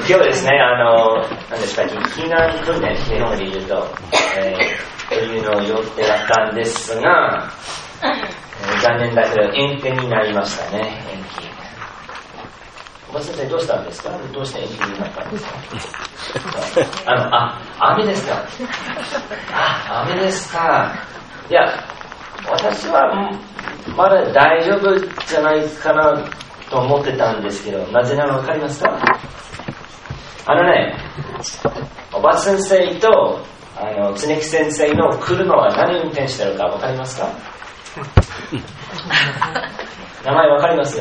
今日ですね、何ですか、避難訓練、日本で言うと、というのを予定だったんですが、残念だけど延期になりましたね、延期。おば先生どうしたんですか？どうして延期になったんですか？雨ですか？雨ですか。いや、私はまだ大丈夫じゃないかなと思ってたんですけど、なぜなのか分かりますか？おば先生と常木先生の車は何運転してるか分かりますか？名前分かりますよ。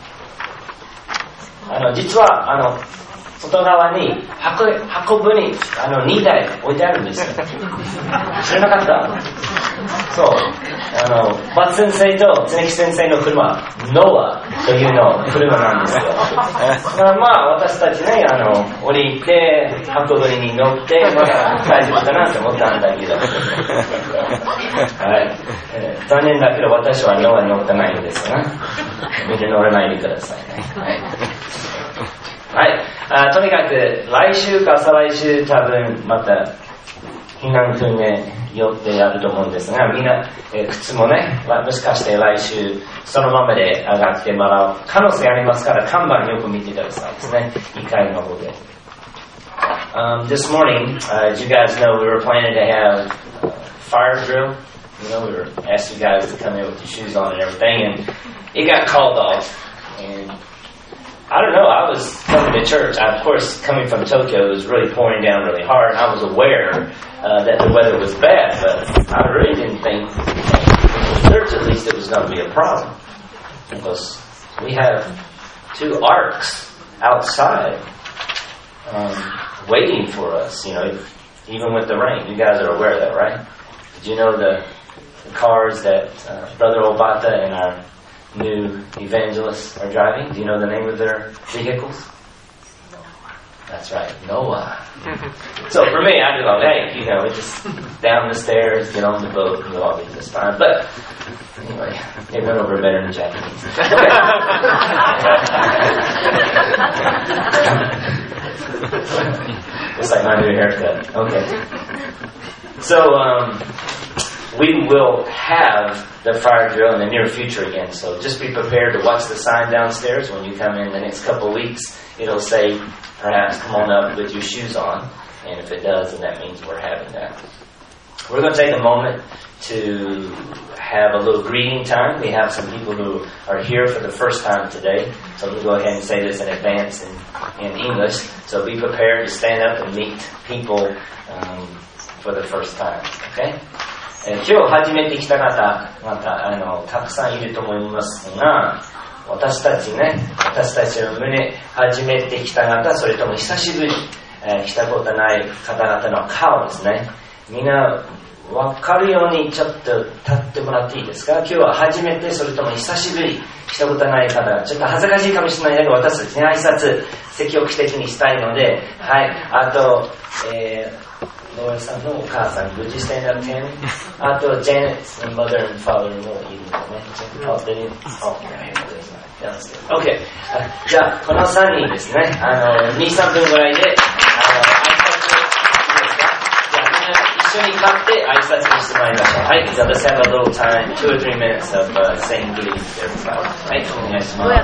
実は外側に運ぶに2台置いてあるんですよ。知らなかった？そう、バツ先生と常木先生の車、ノアというの車なんですよ。私たちね、降りて運ぶに乗ってまだ大丈夫かなと思ったんだけど、はい、残念だけど私はノアに乗ってないんですが、見て乗らないでくださいね。はい、とにかく来週か再来週多分また避難訓練予定あると思うんですが、みんな、靴もね、もしかして来週そのままで上がってもらう可能性ありますから、看板よく見てくださいですね、2階の方で。This morning, as you guys know, we were planning to have fire drill. We were asked you guys to come in with your shoes on and everything, and it got called off. And I don't know, I was coming to church. Of course, coming from Tokyo, it was really pouring down really hard. I was aware that the weather was bad, but I really didn't think, in church at least, it was going to be a problem. Because we have 2 arcs outside waiting for us, even with the rain. You guys are aware of that, right? Did you know the cars that Brother Obata and our new evangelists are driving? Do you know the name of their vehicles? That's right, Noah. So for me, I just hey, just down the stairs, get on the boat, and we'll all be just fine. But anyway, it went over better in Japanese. Just like my new haircut. Okay. So, we will have the fire drill in the near future again, so just be prepared to watch the sign downstairs when you come in the next couple of weeks. It'll say, perhaps, come on up with your shoes on, and if it does, then that means we're having that. We're going to take a moment to have a little greeting time. We have some people who are here for the first time today, so we'll go ahead and say this in advance in English, so be prepared to stand up and meet people for the first time, okay?今日初めて来た方、またたくさんいると思いますが、私たちの胸初めて来た方、それとも久しぶり来たことない方々の顔ですね。みんな分かるようにちょっと立ってもらっていいですか？今日は初めて、それとも久しぶり来たことない方、ちょっと恥ずかしいかもしれないけど、私たちに挨拶積極的にしたいので、はい、あと、ノエさんのお母さん、would you stand up, Tammy? あと、Janet's mother and father もいるのね。OK。じゃあ、この3人ですね。2、3分ぐらいで、挨拶じゃあ、みんな一緒に立って挨拶にしてまいりましょう。はい。じゃあ、let's have a little time, 2 or 3 minutes of saying greetings to everybody. はい、お願いします。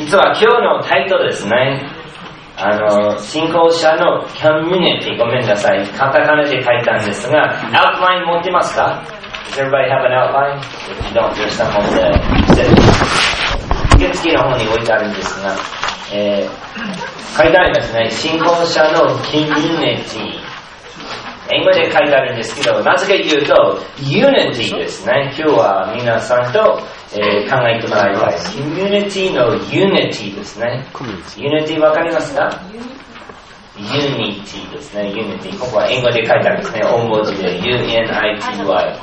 実は今日のタイトルですね。信仰者のコミュニティ、ごめんなさい、カタカナで書いたんですが、アウトライン持ってますか？ Does everybody have an outline? If you don't, there's some on the 受付の方に置いてあるんですが、書いてありますね。信仰者のコミュニティ。英語で書いてあるんですけど、なぜか言うと、Unity ですね。今日は皆さんと考えてもらいたい。コミュニティの Unity ですね。Unity わかりますか？ Unity ですね。Unity。ここは英語で書いてあるんですね。大文字で UNITY。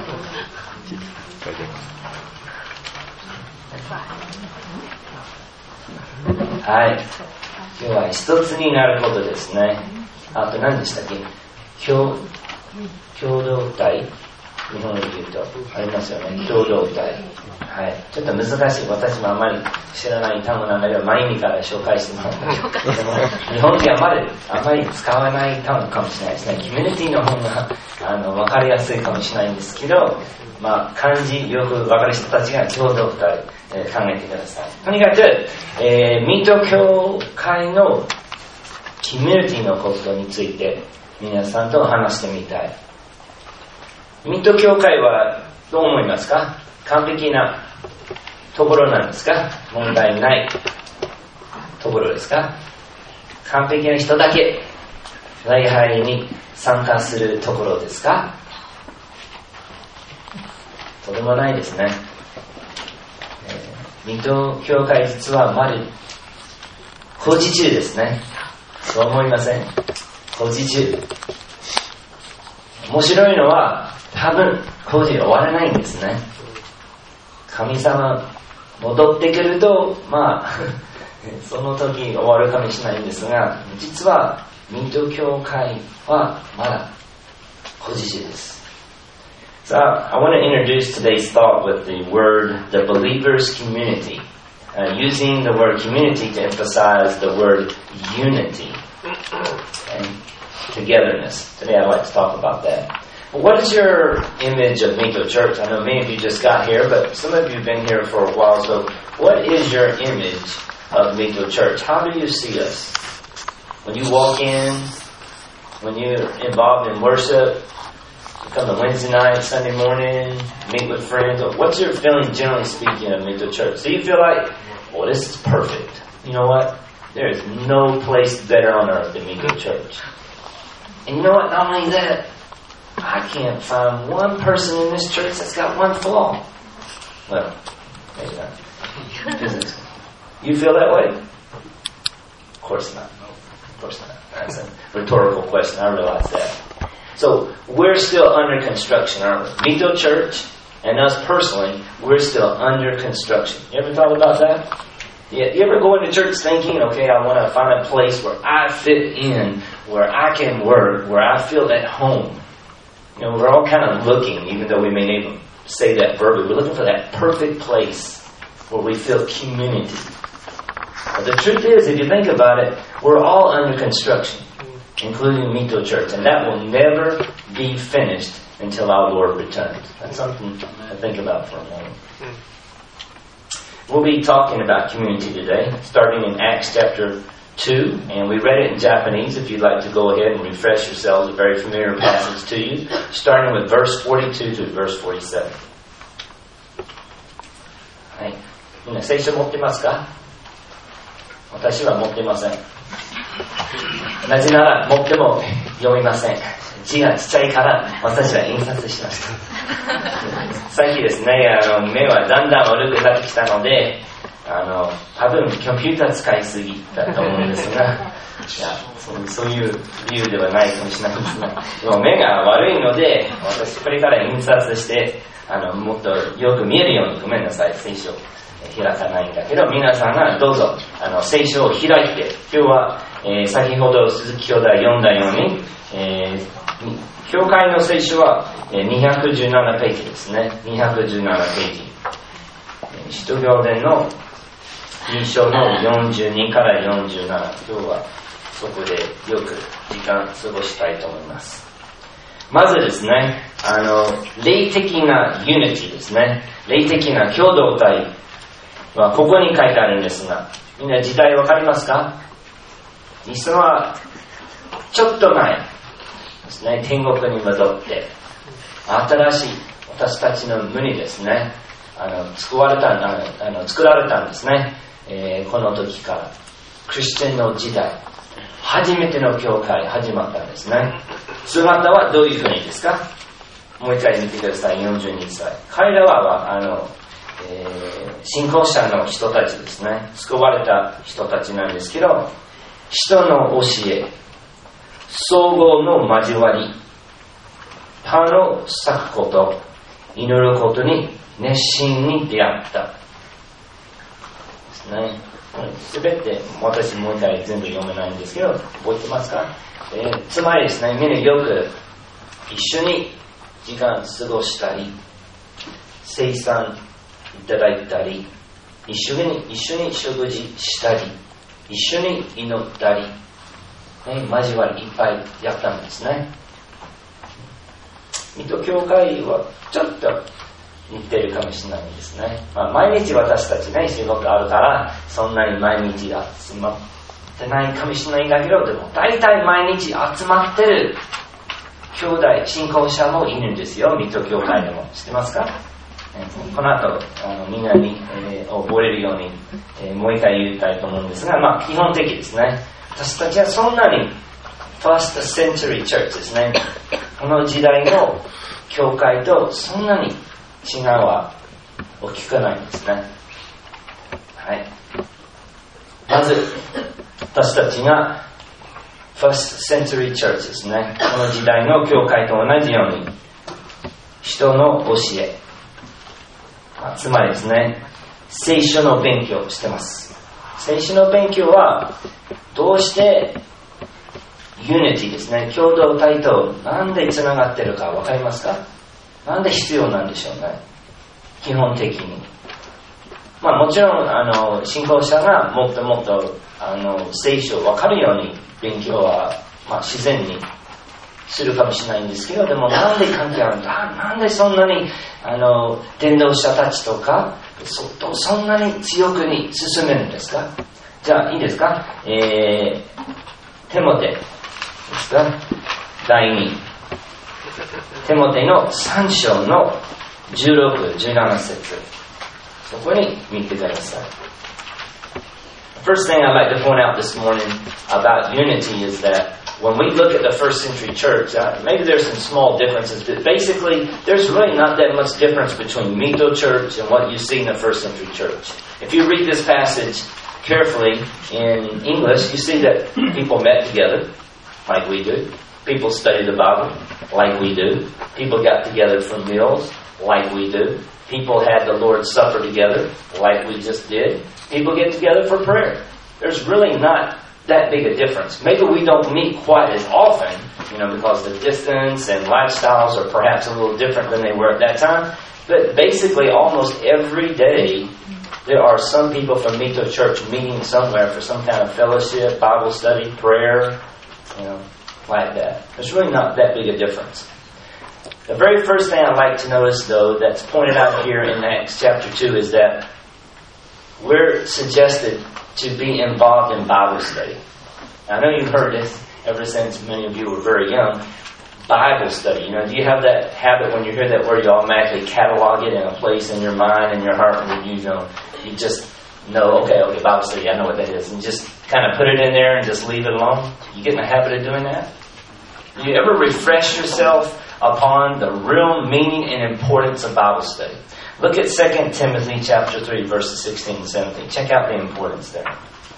はい。今日は一つになることですね。あと何でしたっけ？共同体日本語で言うとありますよね。共同体。はい。ちょっと難しい。私もあまり知らない単語なんだけど、前にから紹介してもらった。でも日本であまり使わない単語かもしれないですね。コミュニティの方が分かりやすいかもしれないんですけど、まあ漢字よく分かる人たちが共同体、考えてください。とにかく、水戸教会のコミュニティのことについて皆さんと話してみたい。水戸教会はどう思いますか？完璧なところなんですか？問題ないところですか？完璧な人だけ礼拝に参加するところですか？とてもないですね。水戸教会実はまだ工事中ですね。そう思いません？工事中。面白いのは多分工事終わらないんですね。神様戻ってくるとまあその時終わるかもしれないんですが、実は水戸教会はまだ工事中です。So I want to introduce today's thought with the word the believer's community, using the word community to emphasize the word unity and togetherness. Today I'd like to talk about that. What is your image of Mito Church? I know many of you just got here, but some of you have been here for a while. So what is your image of Mito Church? How do you see us? When you walk in, when you're involved in worship, you come to Wednesday night, Sunday morning, meet with friends, what's your feeling generally speaking of Mito Church? Do you feel like, well, this is perfect. You know what? There is no place better on earth than Mito Church. And you know what? Not only that, I can't find one person in this church that's got one flaw. Well, maybe not. You feel that way? Of course not. Of course not. That's a rhetorical question. I realize that. So we're still under construction, aren't we? Mito Church and us personally, we're still under construction. You ever thought about that? Yeah, you ever go into church thinking, okay, I want to find a place where I fit in, where I can work, where I feel at home. You know, we're all kind of looking, even though we may not even say that verbally, we're looking for that perfect place where we feel community. But the truth is, if you think about it, we're all under construction, including Mito Church, and that will never be finished until our Lord returns. That's something to think about for a moment. We'll be talking about community today, starting in Acts chapter 2, and we read it in Japanese. If you'd like to go ahead and refresh yourselves, a very familiar passage to you, starting with verse 42 to verse 47. はい。みんな聖書持ってますか？私は持ってません。なぜなら持っても読みません。字がちっちゃいから私は印刷しました。さっきですね、目はだんだん悪くなってきたので、多分コンピューター使いすぎだと思うんですが、いや、そういう理由ではないかもしれないですが、でも目が悪いので、私これから印刷して、もっとよく見えるように、ごめんなさい、聖書開かないんだけど、皆さんがどうぞ聖書を開いて、今日は、先ほど鈴木兄弟読んだように、教会の聖書は217ページですね。217ページ。使徒行伝の2章の42から47。今日はそこでよく時間過ごしたいと思います。まずですね、霊的なユニティですね。霊的な共同体はここに書いてあるんですが、みんな時代わかりますか？実はちょっと前ですね、天国に戻って新しい私たちの胸ですね、作られたんですね、この時からクリスチャンの時代初めての教会始まったんですね。姿はどういうふうにですか？もう一回見てください。42歳。彼らは信仰者の人たちですね。救われた人たちなんですけど、人の教え、総合の交わり、種を咲くこと、祈ることに熱心に出会ったですね。すべて私もう一回全部読めないんですけど、覚えてますか？つまりですね、みんなよく一緒に時間過ごしたり、生産いただいたり、一緒に食事したり、一緒に祈ったり、交わりいっぱいやったんですね。水戸教会はちょっと似てるかもしれないですね。毎日私たちね、仕事あるから、そんなに毎日集まってないかもしれないんだけど、でも大体毎日集まってる兄弟、信仰者もいるんですよ、水戸教会でも。知ってますか？この後みんなに、覚えるように、もう一回言いたいと思うんですが、基本的ですね。私たちはそんなに First Century Church ですね。この時代の教会とそんなに違いは大きくないんですね。はい。まず私たちが First Century Church ですね。この時代の教会と同じように人の教え、つまりですね、聖書の勉強をしてます。聖書の勉強はどうしてユニティですね、共同体となんでつながってるか分かりますか？なんで必要なんでしょうね、基本的に。もちろん信仰者がもっともっと聖書を分かるように勉強は、自然にするかもしれないんですけど、でもなんで関係あるんだ、なんでそんなに伝道者たちとかそんなに強くに進めるんですか？じゃあいいですか、テモテですか、第2テモテの3章の16、17節、そこに見てください。First thing I'd like to point out this morning about unity is that when we look at the first century church, maybe there's some small differences, but basically there's really not that much difference between Mito Church and what you see in the first century church. If you read this passage carefully in English, you see that people met together like we do. People studied the Bible like we do. People got together for meals like we do. People had the Lord's Supper together like we just did. People get together for prayer. There's really not that big a difference. Maybe we don't meet quite as often, because the distance and lifestyles are perhaps a little different than they were at that time. But basically, almost every day, there are some people from Mito Church meeting somewhere for some kind of fellowship, Bible study, prayer, like that. There's really not that big a difference. The very first thing I'd like to notice, though, that's pointed out here in Acts chapter 2 is that we're suggested to be involved in Bible study. I know you've heard this ever since many of you were very young. Bible study. Do you have that habit when you hear that word, you automatically catalog it in a place in your mind and your heart, and you just know, okay, Bible study, I know what that is, and just kind of put it in there and just leave it alone? You get in the habit of doing that? Do you ever refresh yourself upon the real meaning and importance of Bible study? Look at 2 Timothy chapter 3, verses 16 and 17. Check out the importance there.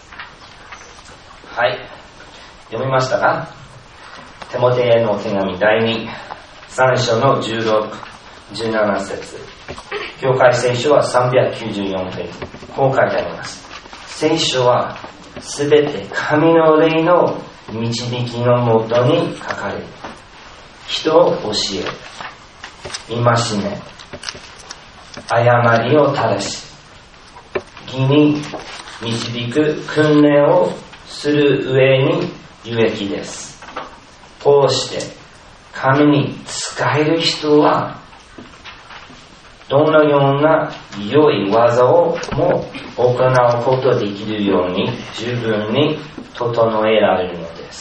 はい。読みましたか？テモテへの手紙第2、3章の16、17節。教会聖書は394ページ。こう書いてあります。聖書はすべて神の霊の導きのもとに書かれる。人を教え、戒め、誤りを正し、義に導く訓練をする上に有益です。こうして神に仕える人はどのような良い技をも行うことできるように十分に整えられるのです。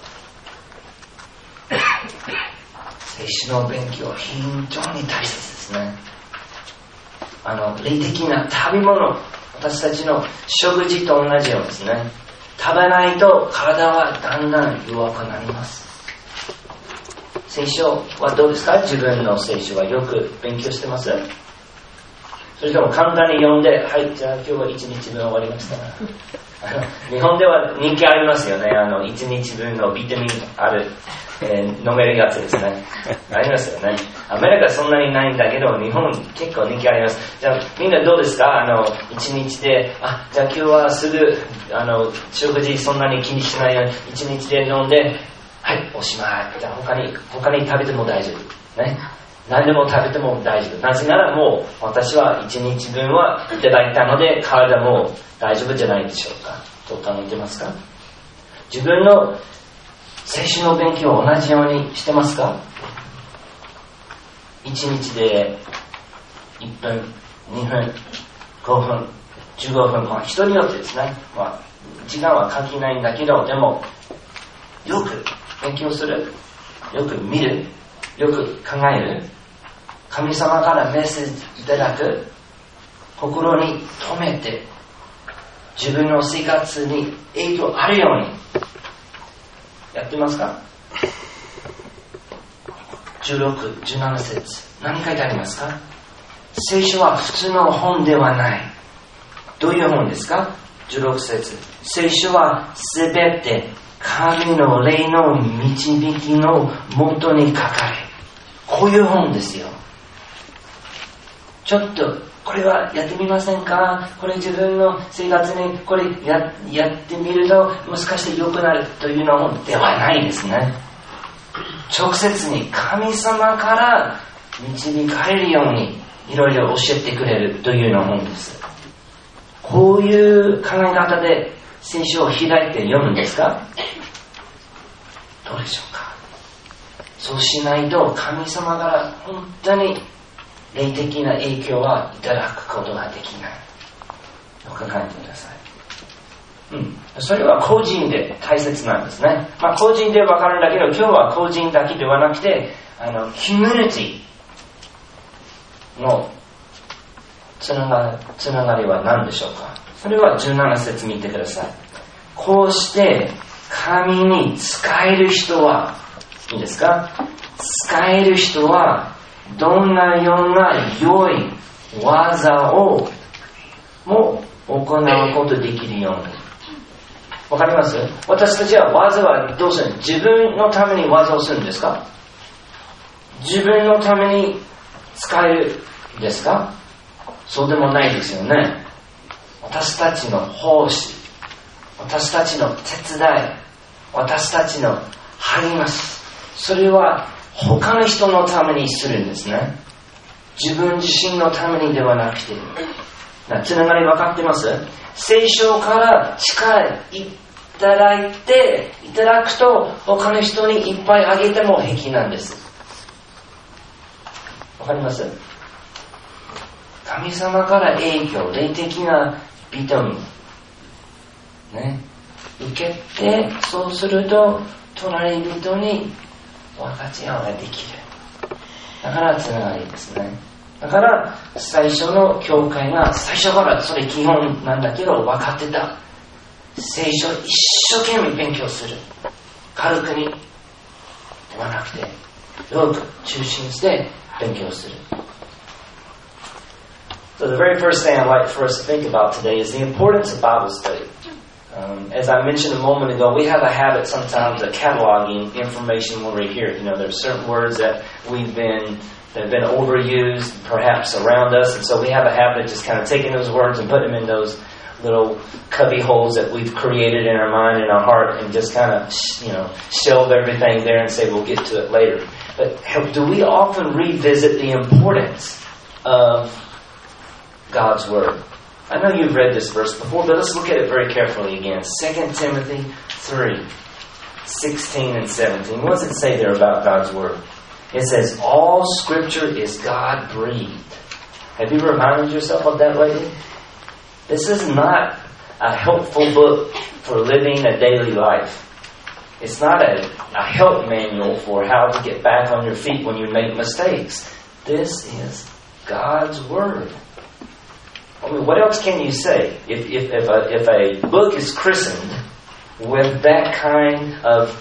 聖書の勉強は非常に大切ですね。霊的な食べ物、私たちの食事と同じようですね。食べないと体はだんだん弱くなります。聖書はどうですか？自分の聖書はよく勉強してます？それとも簡単に読んで、はい、じゃあ今日は1日分終わりました。日本では人気ありますよね。1日分のビタミンある、飲めるやつですね。ありますよね。アメリカそんなにないんだけど、日本結構人気あります。じゃあみんなどうですか？1日で、じゃあ今日はすぐ、食事そんなに気にしないように、1日で飲んで、はい、おしまい。じゃあ他に食べても大丈夫。 ね。何でも食べても大丈夫。なぜならもう私は1日分はいただいたので体も大丈夫じゃないでしょうかと考えてますか？自分の聖書の勉強を同じようにしてますか？1日で1分、2分、5分、15分、人によってですね、時間は限らないんだけど、でもよく勉強する、よく見る、よく考える、神様からメッセージいただく、心に留めて自分の生活に影響あるようにやってますか？16、17節何書いてありますか？聖書は普通の本ではない。どういう本ですか？16節聖書はすべて神の霊の導きのもとに書かれ、こういう本ですよ。ちょっとこれはやってみませんか？これ自分の生活にこれ やってみるともしかして良くなるというのではないですね。直接に神様から導かれるようにいろいろ教えてくれるというの本です。こういう考え方で聖書を開いて読むんですか？どうでしょうか？そうしないと神様から本当に霊的な影響はいただくことができないと考えてください。それは個人で大切なんですね。個人でわかるんだけど、今日は個人だけではなくてコミュニティのつながりは何でしょうか？それは17節見てください。こうして神に仕える人はいいですか？仕える人はどんなような良い技をも行うことできるように。わかります？私たちは技はどうする？自分のために技をするんですか？自分のために使えるんですか？そうでもないですよね。私たちの奉仕、私たちの手伝い、私たちの励まし、それは他の人のためにするんですね。自分自身のためにではなくて。つながり分かってます？聖書から力いただくと他の人にいっぱいあげても平気なんです。分かります？神様から影響、霊的なビタミンね、受けて、そうすると隣人に分かち合うができる。だからつながりですね。だから最初の教会が最初からそれ基本なんだけど分かってた。聖書一生懸命勉強する。軽くにではなくてよく中心して勉強する。So the very first thing I'd like for us to think about today is the importance of Bible study. As I mentioned a moment ago, we have a habit sometimes of cataloging information when we're here. There are certain words that have been overused, perhaps around us, and so we have a habit of just kind of taking those words and putting them in those little cubby holes that we've created in our mind and our heart, and just kind of, shelve everything there and say we'll get to it later. But do we often revisit the importance of God's Word? I know you've read this verse before, but let's look at it very carefully again. 2 Timothy 3, 16 and 17. What does it say there about God's Word? It says, all Scripture is God-breathed. Have you reminded yourself of that lately? This is not a helpful book for living a daily life. It's not a help manual for how to get back on your feet when you make mistakes. This is God's Word. What else can you say? If a book is christened with that kind of,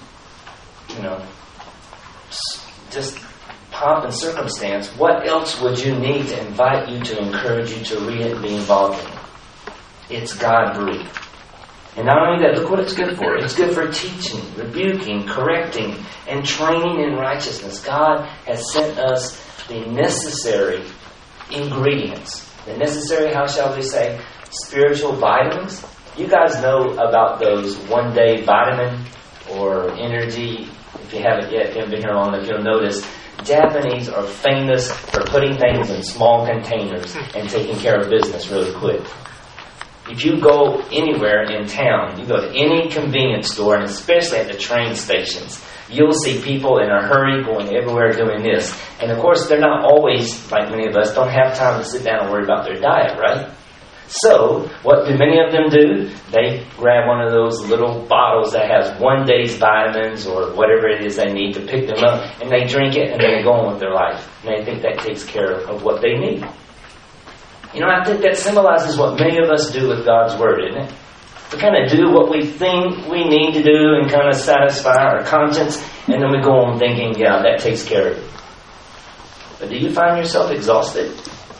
just pomp and circumstance, what else would you need to invite you to encourage you to read it and be involved in it? It's God-breathed. And not only that, look what it's good for. It's good for teaching, rebuking, correcting, and training in righteousness. God has sent us the necessary ingredients. The necessary, how shall we say, spiritual vitamins. You guys know about those one-day vitamin or energy. If you haven't yet been here long enough, you'll notice Japanese are famous for putting things in small containers and taking care of business really quick. If you go anywhere in town, you go to any convenience store, and especially at the train stations, you'll see people in a hurry going everywhere doing this. And of course, they're not always, like many of us, don't have time to sit down and worry about their diet, right? So, what do many of them do? They grab one of those little bottles that has one day's vitamins or whatever it is they need to pick them up, and they drink it, and then they go on with their life. And they think that takes care of what they need. You know, I think that symbolizes what many of us do with God's Word, isn't it? We kind of do what we think we need to do and kind of satisfy our conscience, and then we go on thinking, yeah, that takes care of it. But do you find yourself exhausted?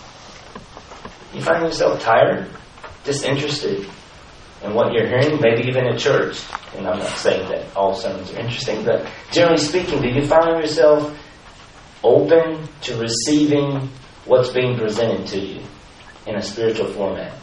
You find yourself tired, disinterested in what you're hearing, maybe even at church? And I'm not saying that all sermons are interesting, but generally speaking, do you find yourself open to receiving what's being presented to you in a spiritual format?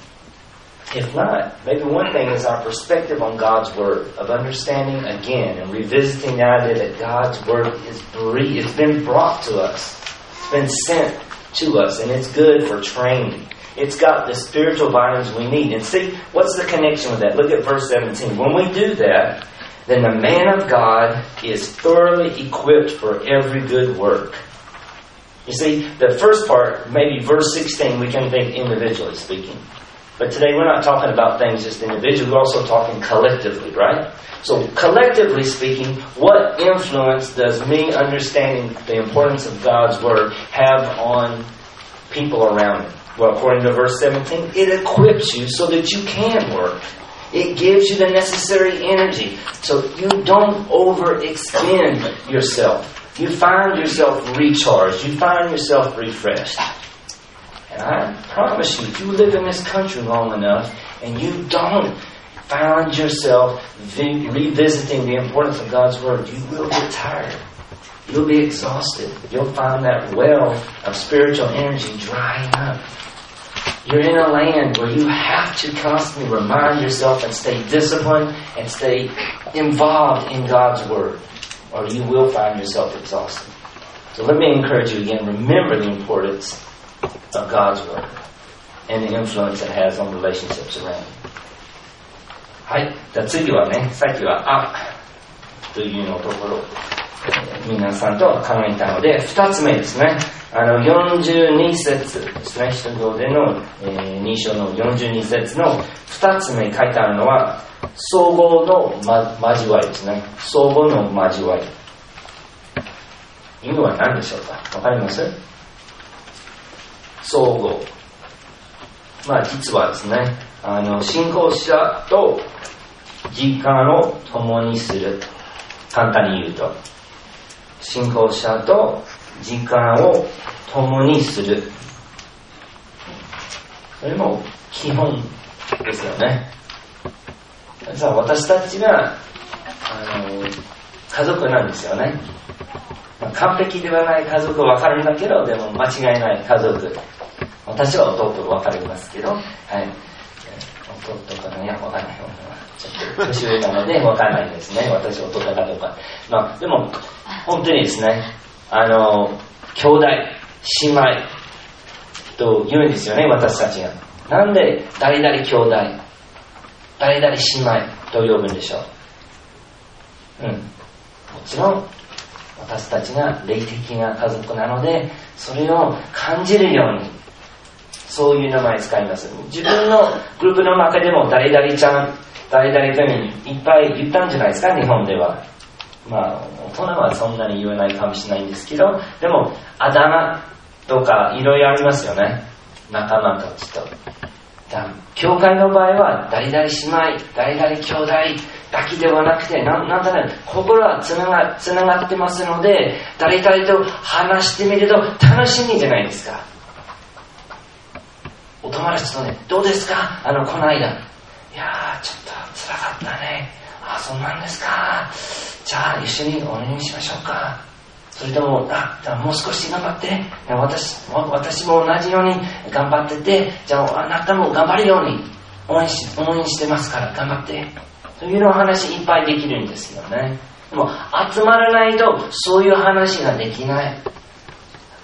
If not, maybe one thing is our perspective on God's Word, of understanding again and revisiting the idea that God's Word is breathed. It's been brought to us. It's been sent to us, and it's good for training. It's got the spiritual vitamins we need. And see, what's the connection with that? Look at verse 17. When we do that, then the man of God is thoroughly equipped for every good work. You see, the first part, maybe verse 16, we can think individually speaking. But today we're not talking about things just individually, we're also talking collectively, right? So collectively speaking, what influence does me understanding the importance of God's Word have on people around me? Well, according to verse 17, it equips you so that you can work. It gives you the necessary energy so you don't overextend yourself. You find yourself recharged. You find yourself refreshed. And I promise you, if you live in this country long enough and you don't find yourself revisiting the importance of God's Word, you will get tired. You'll be exhausted. You'll find that well of spiritual energy drying up. You're in a land where you have to constantly remind yourself and stay disciplined and stay involved in God's Word, or you will find yourself exhausted. So let me encourage you again, remember the importance of God's Word and the influence it has on relationships around you. はい。じゃあ次はね、さっきはというのところ皆さんと考えたので、2つ目ですね。42節ですね。使徒行伝の、2章の42節の2つ目書いてあるのは、相互の交わりですね。相互の交わり。意味は何でしょうか？わかります？相互。実はですね、信仰者と時間を共にする。簡単に言うと。信仰者と時間を共にする。それも基本ですよね。さあ、私たちが家族なんですよね。完璧ではない家族は分かるんだけど、でも間違いない家族。私は弟が分かりますけど、はい。弟かな、いや、分かんない。ちょっと年上なので分かんないですね。私弟かどうか。でも、本当にですね、兄弟、姉妹と言うんですよね、私たちが。なんで誰々兄弟、誰々姉妹と呼ぶんでしょう。もちろん私たちが霊的な家族なので、それを感じるようにそういう名前使います。自分のグループの中でも誰々ちゃん、誰々君いっぱい言ったんじゃないですか、日本では。大人はそんなに言わないかもしれないんですけど、でもあだ名とかいろいろありますよね、仲間たちと。教会の場合は誰々姉妹、誰々兄弟だけではなくて、なんとなく心はつながってますので、誰々と話してみると楽しみじゃないですか。お友達とね、どうですか、この間、いやーちょっと辛かったね。そうなんですか。じゃあ一緒にお願いしましょうか。それとも、もう少し頑張って。私も同じように頑張ってて、じゃああなたも頑張るように応援してますから頑張って。そういうの話いっぱいできるんですよね。でも集まらないとそういう話ができない。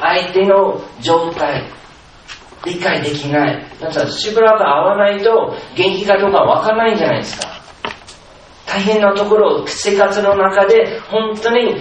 相手の状態理解できない。だからしばらく会わないと元気かどうかわからないんじゃないですか。大変なところ、生活の中で本当に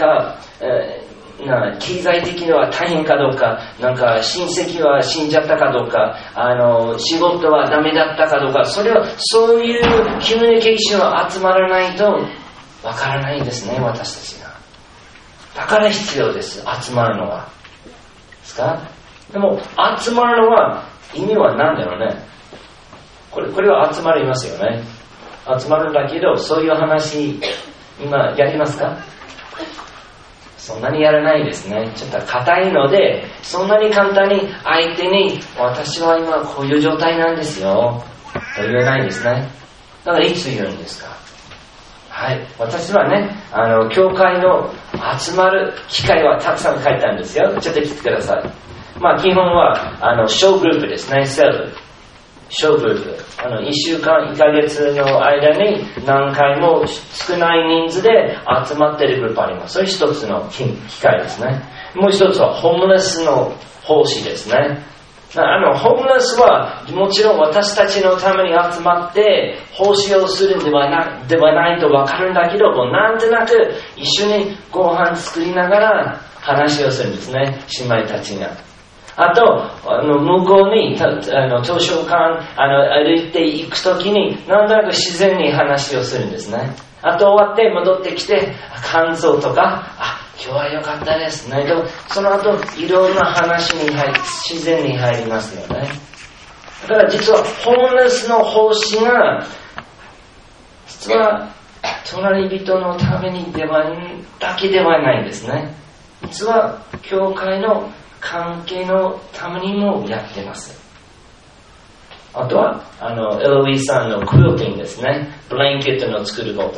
経済的には大変かどうか、親戚は死んじゃったかどうか、仕事はダメだったかどうか、そういうコミュニケーションが集まらないとわからないですね、私たちが。だから必要です、集まるのは。ですか？でも集まるのは意味は何だろうね。これは集まりますよね。集まるんだけど、そういう話今やりますか？そんなにやらないですね。ちょっと硬いので、そんなに簡単に相手に私は今こういう状態なんですよと言えないですね。だからいつ言うんですか？はい、私はね、教会の集まる機会はたくさん書いたんですよ。ちょっと聞いてください。基本は小グループですね。セル小グループ、1週間1ヶ月の間に何回も少ない人数で集まっているグループあります。それ一つの機会ですね。もう一つはホームレスの奉仕ですね。ホームレスはもちろん私たちのために集まって奉仕をするんではないと分かるんだけど、なんとなく一緒にご飯作りながら話をするんですね、姉妹たちが。あと向こうに図書館歩いていくときになんとなく自然に話をするんですね。あと終わって戻ってきて感想とか、今日は良かったですねと、その後いろんな話に自然に入りますよね。だから実はホームレスの奉仕が実は隣人のためにだけではないんですね。実は教会の関係のためにもやってます。あとはエロイさんのクリルティングですね。ブランケットの作ること。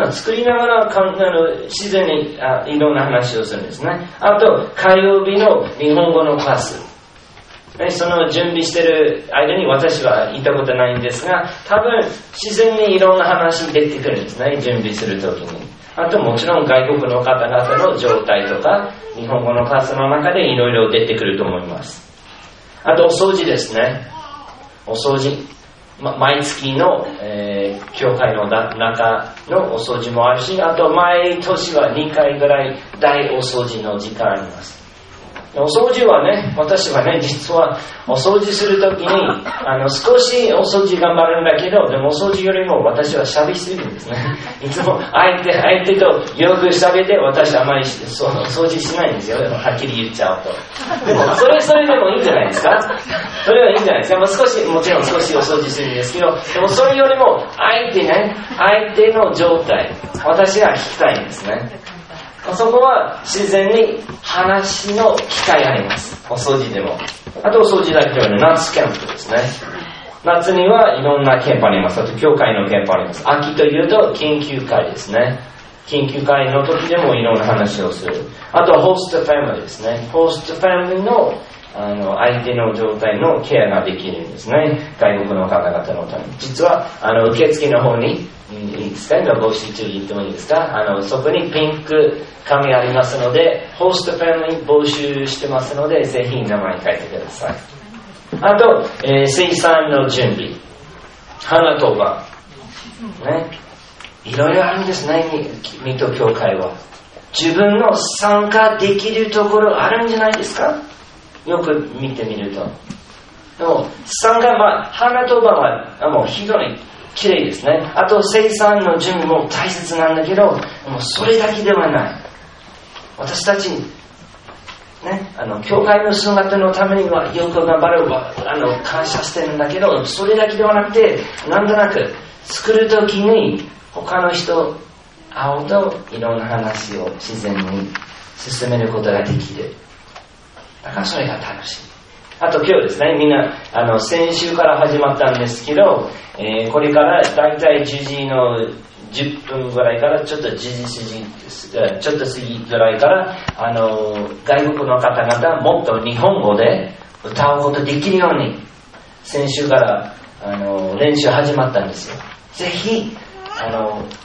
作りながら自然にいろんな話をするんですね。あと火曜日の日本語のクラス。その準備している間に私は行ったことないんですが、多分自然にいろんな話出てくるんですね、準備するときに。あともちろん外国の方々の状態とか日本語のクラスの中でいろいろ出てくると思います。あとお掃除ですね。お掃除、毎月の、教会の中のお掃除もあるし、あと毎年は2回ぐらい大お掃除の時間あります。お掃除はね、私はね、実はお掃除するときに少しお掃除頑張るんだけど、でもお掃除よりも私は喋りすぎるんですね。いつも相手とよく喋って、私あまり掃除しないんですよ、はっきり言っちゃうと。でもそれでもいいんじゃないですか。それはいいんじゃないですか。もちろん少しお掃除するんですけど、でもそれよりも相手の状態、私が聞きたいんですね。そこは自然に話の機会あります。お掃除でも。あとお掃除だけではね、夏キャンプですね。夏にはいろんなキャンプあります。あと教会のキャンプあります。秋というと研究会ですね。研究会の時でもいろんな話をする。あとホストファミリーですね。ホストファミリーの相手の状態のケアができるんですね。外国の方々のために。実は受付の方にいいですか、今募集中言ってもいいですか。そこにピンク紙ありますので、ホストファミリー募集してますので、ぜひ名前書いてください。あと、生産の準備、花当番ね、いろいろあるんですね。水戸教会は自分の参加できるところあるんじゃないですか。よく見てみると。でも参加、花当番はもう非常にきれいですね。あと生産の準備も大切なんだけど、もうそれだけではない。私たちね、教会の姿のためにはよく頑張る感謝してるんだけど、それだけではなくて、なんとなく作るときに他の人会うといろんな話を自然に進めることができる。だからそれが楽しい。あと今日ですね、みんな先週から始まったんですけど、これからだいたい10時の10分ぐらいからちょっと過ぎぐらいから外国の方々もっと日本語で歌うことできるように先週から練習始まったんですよ。ぜひ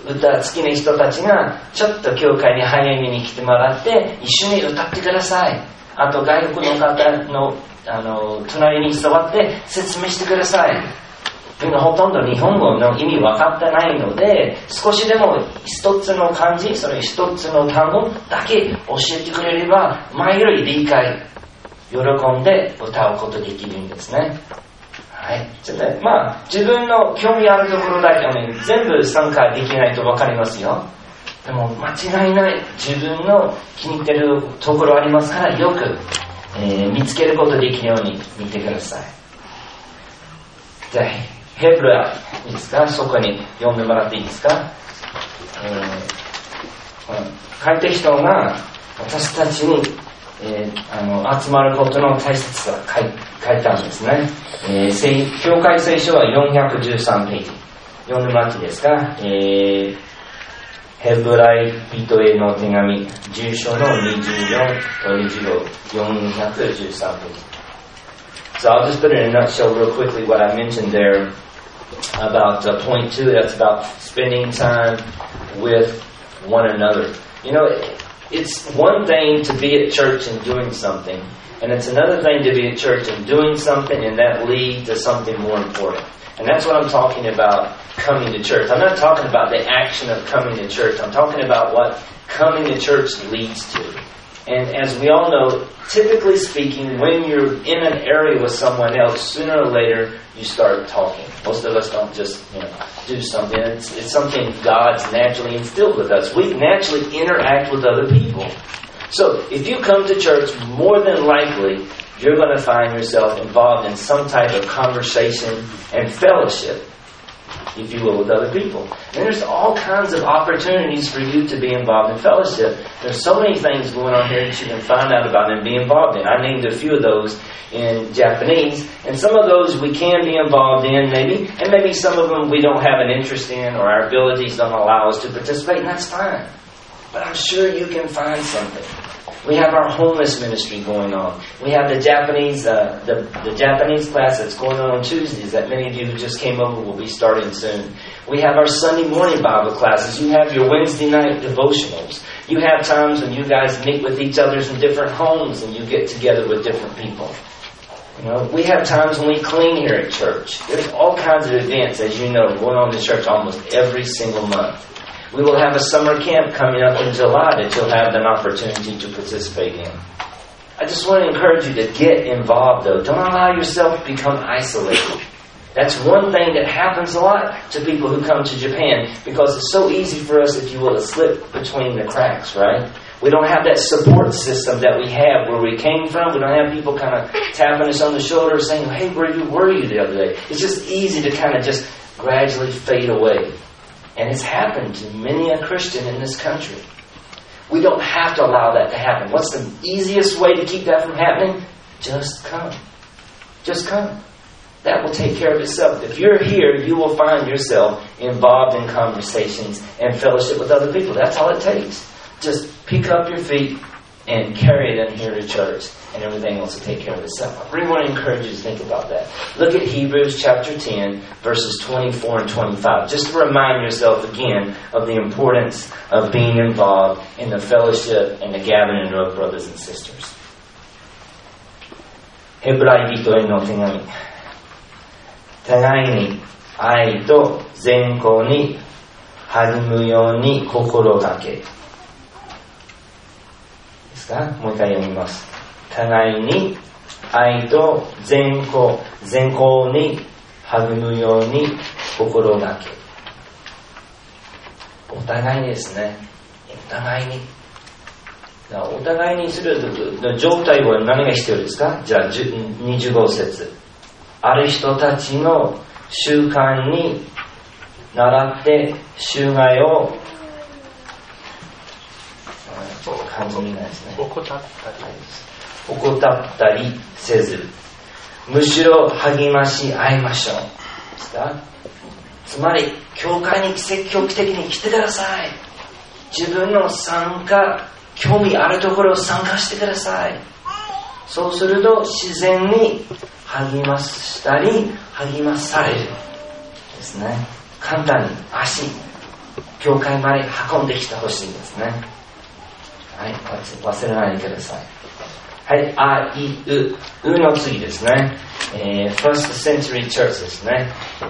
歌好きな人たちがちょっと教会に早めに来てもらって一緒に歌ってください。あと外国の方の隣に座って説明してください。ほとんど日本語の意味分かってないので、少しでも一つの漢字、それ一つの単語だけ教えてくれれば前より理解、喜んで歌うことできるんですね。はい。ちょっと自分の興味あるところだけはね、全部参加できないと分かりますよ。でも間違いない自分の気に入ってるところありますから、よく、見つけることできるように見てください。じゃあヘブラいいですか、そこに読んでもらっていいですか。書いた人が私たちに、集まることの大切さを書いたんですね。教会聖書は413ページ読んでもらっていいですか。ヘブライ人への手紙10章の24と25、413ページ。So I'll just put it in a nutshell real quickly what I mentioned there about point 2, that's about spending time with one another. You know, it's one thing to be at church and doing something, and it's another thing to be at church and doing something and that lead to something more important. And that's what I'm talking about coming to church. I'm not talking about the action of coming to church. I'm talking about what coming to church leads to. And as we all know, typically speaking, when you're in an area with someone else, sooner or later you start talking. Most of us don't just, do something. It's something God's naturally instilled with us. We naturally interact with other people. So if you come to church, more than likely you're going to find yourself involved in some type of conversation and fellowship, if you will, with other people. And there's all kinds of opportunities for you to be involved in fellowship. There's so many things going on here that you can find out about and be involved in. I named a few of those in Japanese, and some of those we can be involved in maybe, and maybe some of them we don't have an interest in or our abilities don't allow us to participate, and that's fine. But I'm sure you can find something. We have our homeless ministry going on. We have the Japanese the Japanese class that's going on Tuesdays that many of you who just came over will be starting soon. We have our Sunday morning Bible classes. You have your Wednesday night devotionals. You have times when you guys meet with each other in different homes and you get together with different people. We have times when we clean here at church. There's all kinds of events, as you know, going on in church almost every single month. We will have a summer camp coming up in July that you'll have an opportunity to participate in. I just want to encourage you to get involved, though. Don't allow yourself to become isolated. That's one thing that happens a lot to people who come to Japan, because it's so easy for us, if you will, to slip between the cracks, right? We don't have that support system that we have where we came from. We don't have people kind of tapping us on the shoulder saying, hey, where were you the other day? It's just easy to kind of just gradually fade away. And it's happened to many a Christian in this country. We don't have to allow that to happen. What's the easiest way to keep that from happening? Just come. Just come. That will take care of itself. If you're here, you will find yourself involved in conversations and fellowship with other people. That's all it takes. Just pick up your feet and carry it in here to church, and everything else will take care of itself. I really want to encourage you to think about that. Look at Hebrews chapter 10, verses 24 and 25. Just to remind yourself again of the importance of being involved in the fellowship and the gathering of brothers and sisters. ヘブライ人への手紙。互いに愛と善行に励むように心がけ。もう一回読みます。互いに愛と善行に励むように心がけ。お互いにですね。お互いに。お互いにする状態は何が必要ですか？じゃあ25節。ある人たちの習慣に倣って習慣を感じないですね。怠ったりせず、むしろ励まし合いましょう。ですか？つまり教会に積極的に来てください。自分の興味あるところを参加してください。そうすると自然に励ましたり励まされるですね。簡単に教会まで運んできてほしいですね。はい、忘れないでください。はい、あいうの次ですね。First Century Church ですね。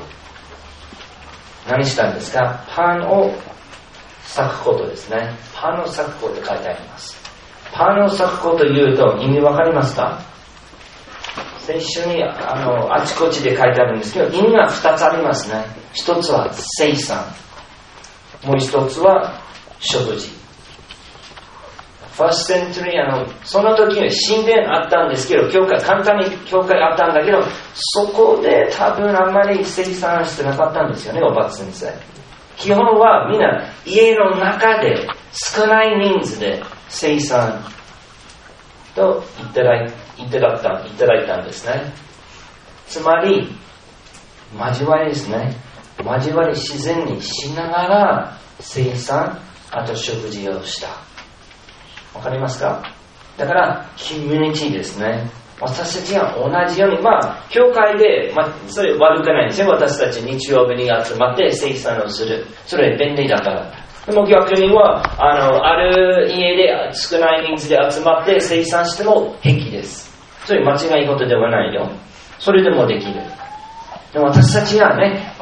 何したんですか？パンを裂くことですね。パンを裂くこと書いてあります。パンを裂くことというと意味わかりますか？先週にあちこちで書いてあるんですけど、意味が2つありますね。一つは生産、もう一つは食事。First Century、その時に神殿あったんですけど、簡単に教会あったんだけど、そこで多分あんまり生産してなかったんですよね、おばつ先生。基本はみんな家の中で少ない人数で生産といただいたんですね。つまり交わりですね。交わり自然にしながら生産、あと食事をした。わかりますか？だからコミュニティですね。私たちは同じように、教会で、それ悪くないんですよ。私たち日曜日に集まって生産をする。それ便利だから。でも逆には、ある家で少ない人数で集まって生産しても平気です。それ間違い事ではないよ。それでもできる。でも私たちが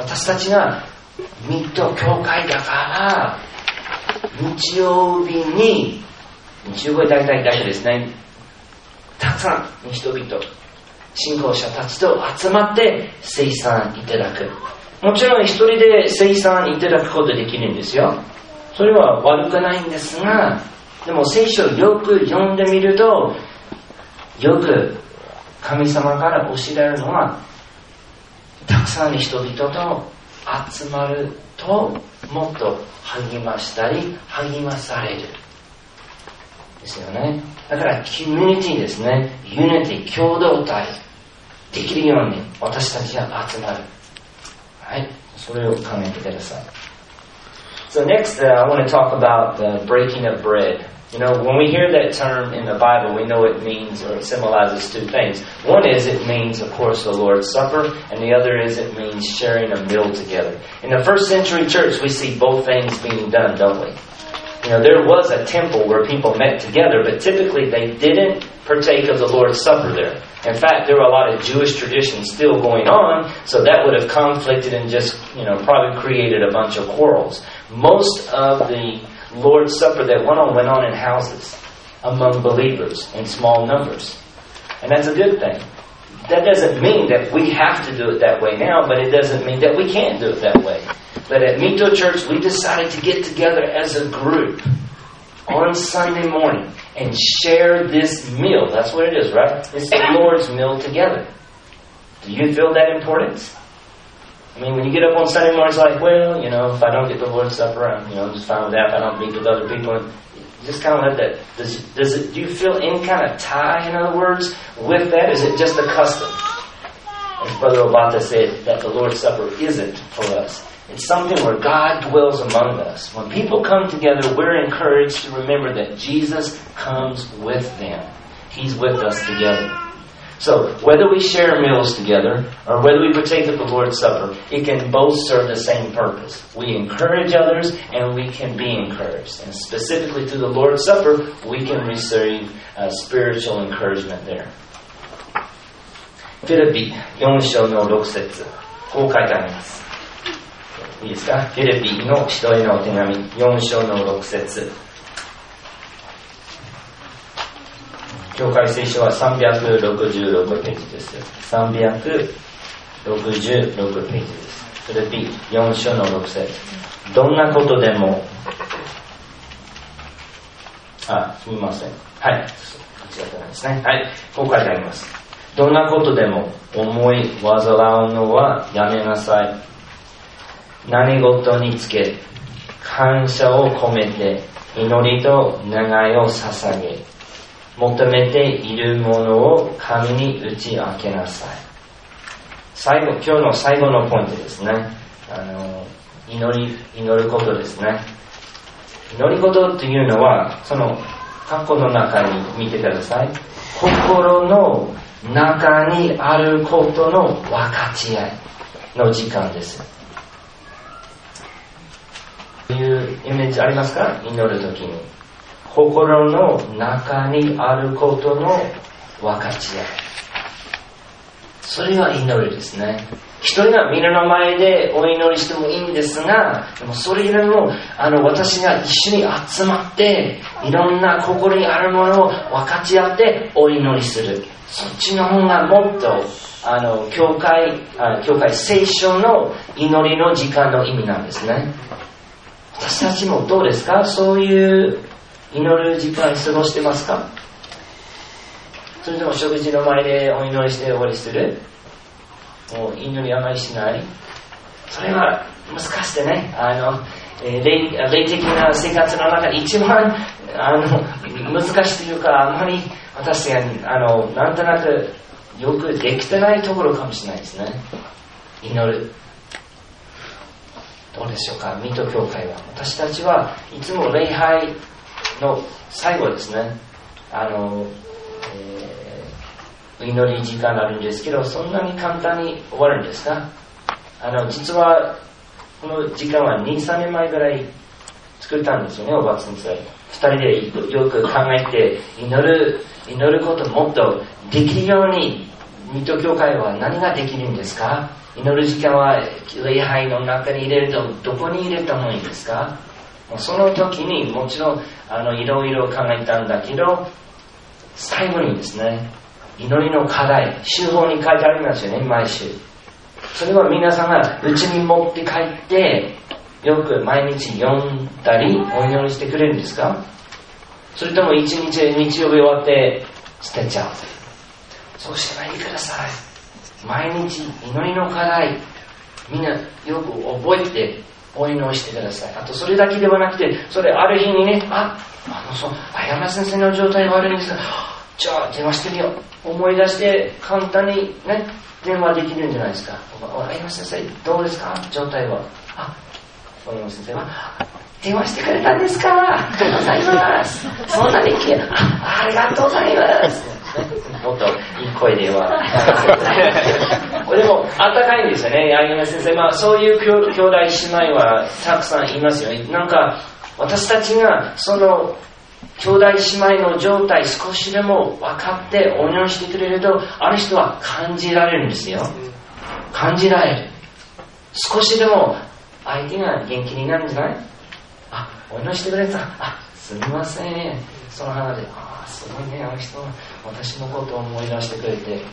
ミッド教会だから、日曜日大体だけですね。たくさんの人々、信仰者たちと集まって生産いただく。もちろん一人で生産いただくことできるんですよ。それは悪くないんですが、でも聖書をよく読んでみると、よく神様から教えられるのは、たくさんの人々と集まるともっと励ましたり励まされるですよね。だからコミュニティですね。ユニティ、共同体できるように私たちが集まる。はい、それを考えてください。So next, I want to talk about the breaking of bread. You know, when we hear that term in the Bible, we know it means or it symbolizes two things. One is it means, of course, the Lord's Supper, and the other is it means sharing a meal together. In the first century church, we see both things being done, don't we? You know, there was a temple where people met together, but typically they didn't partake of the Lord's Supper there. In fact, there were a lot of Jewish traditions still going on, so that would have conflicted and just, probably created a bunch of quarrels. Most of the Lord's Supper that went on in houses among believers in small numbers. And that's a good thing. That doesn't mean that we have to do it that way now, but it doesn't mean that we can't do it that way. But at Mito Church, we decided to get together as a group on Sunday morning and share this meal. That's what it is, right? It's the Lord's meal together. Do you feel that importance? I mean, when you get up on Sunday morning, it's like, well, if I don't get the Lord's Supper, I'm just fine with that. If I don't meet with other people, just kind of let that. Do you feel any kind of tie, in other words, with that? Is it just a custom? As Brother Obata said, that the Lord's Supper isn't for us. It's something where God dwells among us. When people come together, we're encouraged to remember that Jesus comes with them. He's with us together. So, whether we share meals together or whether we partake of the Lord's Supper, it can both serve the same purpose. We encourage others and we can be encouraged. And specifically through the Lord's Supper, we can receive spiritual encouragement there. フィリピ4章の6節、こう書いてあります。いいですか？フィリピの人への手紙4章の6節。教会聖書は366ページです。366ページです。フィリピ4章の6節。どんなことでも、すみません。はい。間違ってないですね。はい。こう書いてあります。どんなことでも思い煩うのはやめなさい。何事につけ感謝を込めて祈りと願いを捧げ、求めているものを神に打ち明けなさい。今日の最後のポイントですね。祈ることですね。祈り事っていうのは、その過去の中に見てください。心の中にあることの分かち合いの時間です。 いうイメージありますか？祈るときに心の中にあることの分かち合い、それが祈りですね。一人が皆の前でお祈りしてもいいんですが、でもそれよりも私が一緒に集まっていろんな心にあるものを分かち合ってお祈りする、そっちの方がもっと教会聖書の祈りの時間の意味なんですね。私たちもどうですか？そういう祈る時間過ごしてますか？それとも食事の前でお祈りして終わりする？もう祈りあまりしない？それは難しくてね、霊的な生活の中で一番難しいというか、あまり私がなんとなくよくできてないところかもしれないですね。祈る。どうでしょうか？水戸教会は、私たちはいつも礼拝の最後ですね、祈り時間あるんですけど、そんなに簡単に終わるんですか？実はこの時間は 2,3 年前ぐらい作ったんですよね、おばあ先生。2人でよく考えて、祈ることもっとできるように、水戸教会は何ができるんですか？祈る時間は礼拝の中に入れるとどこに入れたもいいですか？その時にもちろんいろいろ考えたんだけど、最後にですね、祈りの課題、手法に書いてありますよね、毎週。それは皆さんが家に持って帰ってよく毎日読んだりお祈りしてくれるんですか？それとも日曜日終わって捨てちゃう？そうしないでください。毎日祈りの課題、みんなよく覚えてお祈りしてください。あとそれだけではなくて、それある日にね、山先生の状態が悪いんですが、じゃあ電話してみよう、思い出して簡単にね電話できるんじゃないですか。山先生どうですか、状態は？山先生は電話してくれたんですか、ありがとうございます、そんなにありがとうございますもっといい声ではでもあったかいんですよね、山先生。そういう兄弟姉妹はたくさんいますよね。なんか私たちがその兄弟姉妹の状態少しでも分かってお祈りしてくれると、ある人は感じられるんですよ。感じられる。少しでも相手が元気になるんじゃない？お祈りしてくれた。すみません。その花で、すごいね、あの人は私のことを思い出してくれて。ね。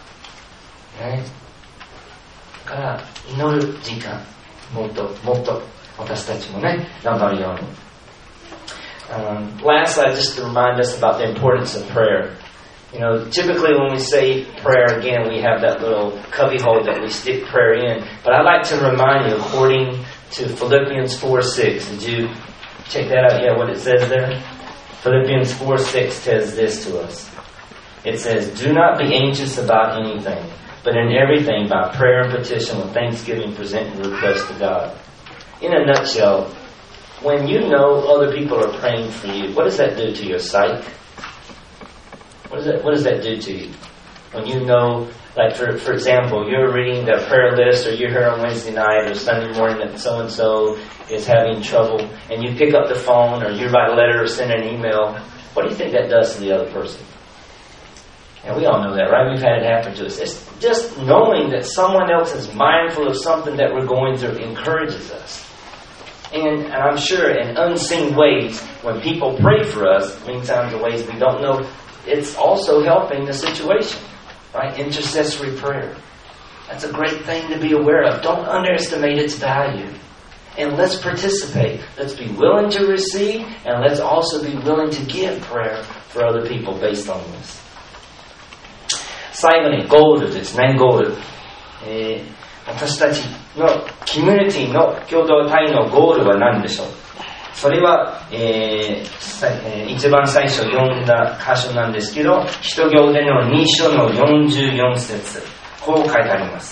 だから祈る時間、もっと私たちもね、頑張るように。Last, just to remind us about the importance of prayer. Typically when we say prayer again, we have that little cubby hole that we stick prayer in. But I'd like to remind you, according to Philippians 4:6, did you check that out? Yeah, what it says there? Philippians 4:6 says this to us. It says, "Do not be anxious about anything, but in everything by prayer and petition with thanksgiving present your request to God." In a nutshell, when you know other people are praying for you, what does that do to your psyche? What does that do to you? When you know, like for example, you're reading the prayer list, or you're here on Wednesday night or Sunday morning that so-and-so is having trouble, and you pick up the phone, or you write a letter or send an email, what do you think that does to the other person? And we all know that, right? We've had it happen to us. It's just knowing that someone else is mindful of something that we're going through encourages us. And I'm sure in unseen ways, when people pray for us, many times in ways we don't know, it's also helping the situation, right? Intercessory prayer. That's a great thing to be aware of. Don't underestimate its value. And let's participate. Let's be willing to receive, and let's also be willing to give prayer for other people based on this. 最後にゴールですね、ゴール。私たちのコミュニティの共同体のゴールは何でしょう？それは、一番最初読んだ箇所なんですけど、使徒行伝の2章の44節、こう書いてあります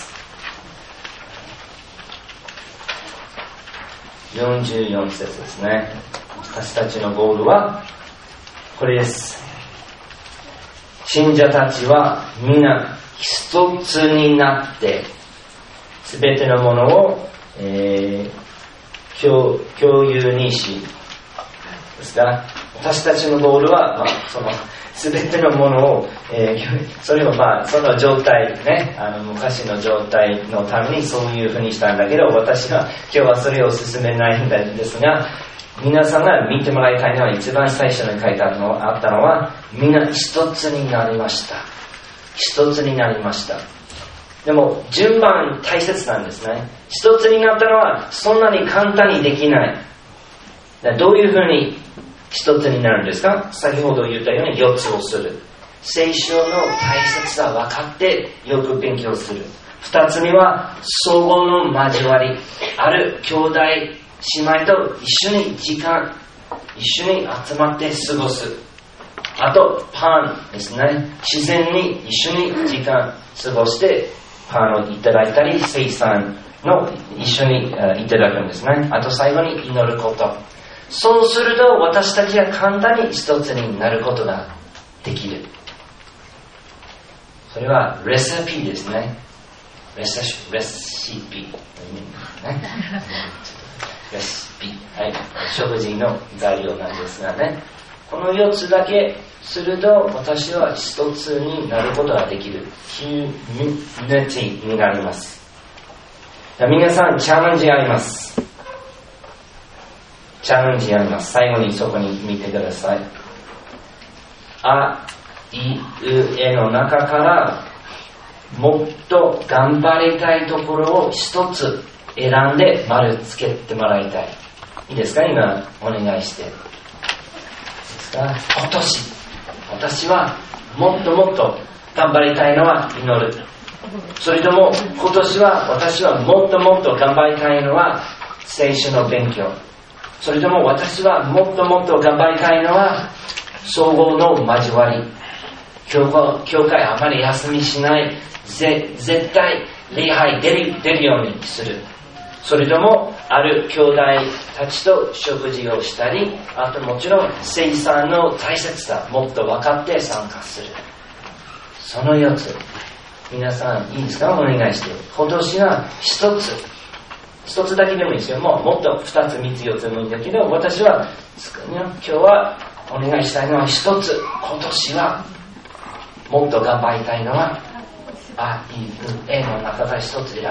。44節ですね。私たちのゴールはこれです。信者たちは皆一つになって、すべてのものを、 共有認識ですが、私たちのゴールは、その全てのものを、それをその状態ね、昔の状態のためにそういうふうにしたんだけど、私は今日はそれを進めないんですが、皆さんが見てもらいたいのは、一番最初に書いてあったのは、みんな一つになりました。一つになりました。でも順番大切なんですね。一つになったのはそんなに簡単にできない。どういうふうに一つになるんですか？先ほど言ったように4つをする。聖書の大切さ分かってよく勉強する。2つ目は相互の交わり。ある兄弟姉妹と一緒に時間、一緒に集まって過ごす。あとパンですね。自然に一緒に時間過ごしてパンをいただいたり、生産の一緒にいただくんですね。あと最後に祈ること。そうすると私たちは簡単に一つになることができる。それはレシピですね。レシピ、レシピ、はい、食事の材料なんですがね、この4つだけすると私は一つになることができる。ヒューミニティになります。皆さんチャレンジあります。チャレンジあります。最後にそこに見てください。あいうえの中からもっと頑張りたいところを一つ選んで丸つけてもらいたい。いいですか？今お願いして。いいですか？今年私はもっともっと頑張りたいのは祈る。それとも今年は私はもっともっと頑張りたいのは聖書の勉強。それとも私はもっともっと頑張りたいのは相互の交わり。教会あまり休みしない。絶対礼拝出るようにする。それともある兄弟たちと食事をしたり、あともちろん生産の大切さもっと分かって参加する。その4つ皆さんいいですか？お願いして。今年は一つだけでもいいですよ。もっと2つ3つ4つもいいんだけど、私は今日はお願いしたいのは一つ。今年はもっと頑張りたいのはあいうえの中から一つ選ぶ。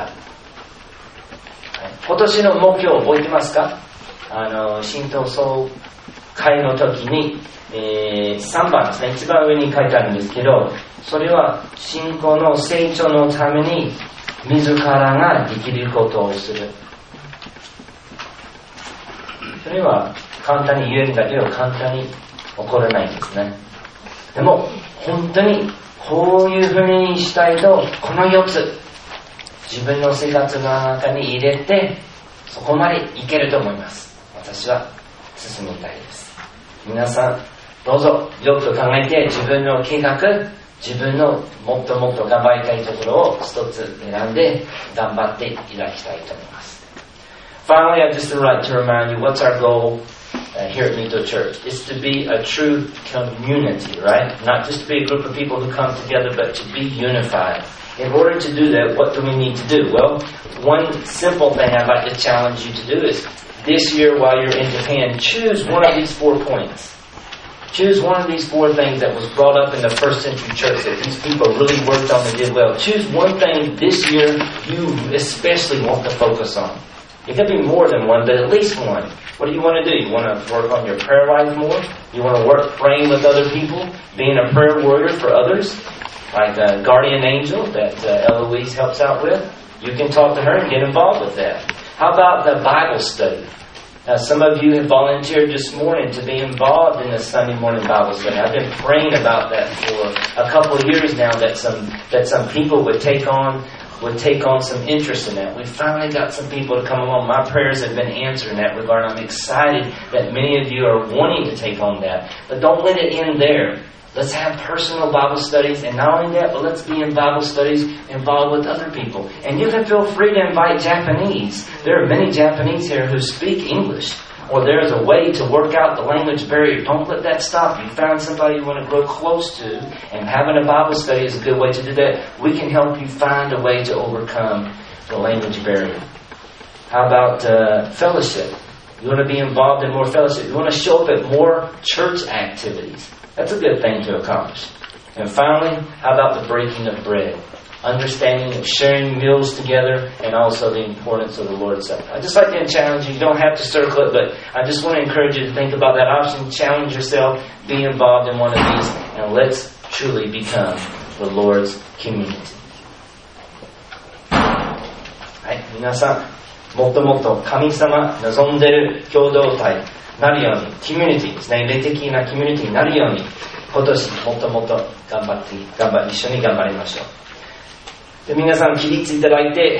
今年の目標を覚えてますか？新党総会の時に、3番ですね、一番上に書いてあるんですけど、それは信仰の成長のために自らができることをする。それは簡単に言えるんだけど簡単に起こらないんですね。でも本当にこういうふうにしたいと、この4つ自分の生活の中に入れてそこまでいけると思います。私は進みたいです。皆さんどうぞよく考えて、自分の計画、自分のもっともっと頑張りたいところを一つ選んで頑張っていただきたいと思います。Finally, I'd just like to remind you what's our goal here at Mito Church. It's to be a true community, right? Not just to be a group of people who come together, but to be unified. In order to do that, what do we need to do? Well, one simple thing I'd like to challenge you to do is this year while you're in Japan, choose one of these 4 points. Choose one of these 4 things that was brought up in the first century church that these people really worked on and did well. Choose one thing this year you especially want to focus on. It could be more than one, but at least one. What do you want to do? You want to work on your prayer life more? You want to work praying with other people? Being a prayer warrior for others? Like a guardian angel that Eloise helps out with? You can talk to her and get involved with that. How about the Bible study? Some of you have volunteered this morning to be involved in the Sunday morning Bible study. I've been praying about that for a couple of years now, that some people would take on some interest in that. We finally got some people to come along. My prayers have been answered in that regard. I'm excited that many of you are wanting to take on that. But don't let it end there. Let's have personal Bible studies, and not only that, but let's be in Bible studies involved with other people. And you can feel free to invite Japanese. There are many Japanese here who speak English, or there's a way to work out the language barrier. Don't let that stop you. Found somebody you want to grow close to, and having a Bible study is a good way to do that. We can help you find a way to overcome the language barrier. How about fellowship? You want to be involved in more fellowship. You want to show up at more church activities. That's a good thing to accomplish. And finally, how about the breaking of bread? Understanding of sharing meals together, and also the importance of the Lord's Supper. I'd just like to challenge you. You don't have to circle it, but I just want to encourage you to think about that option. Challenge yourself. Be involved in one of these. And let's truly become the Lord's community. はい、皆さん、もっともっと神様望んでいる共同体になるように、コミュニティですね、霊的なコミュニティになるように、今年もっともっと一緒に頑張りましょう。で、皆さん起立いただいて、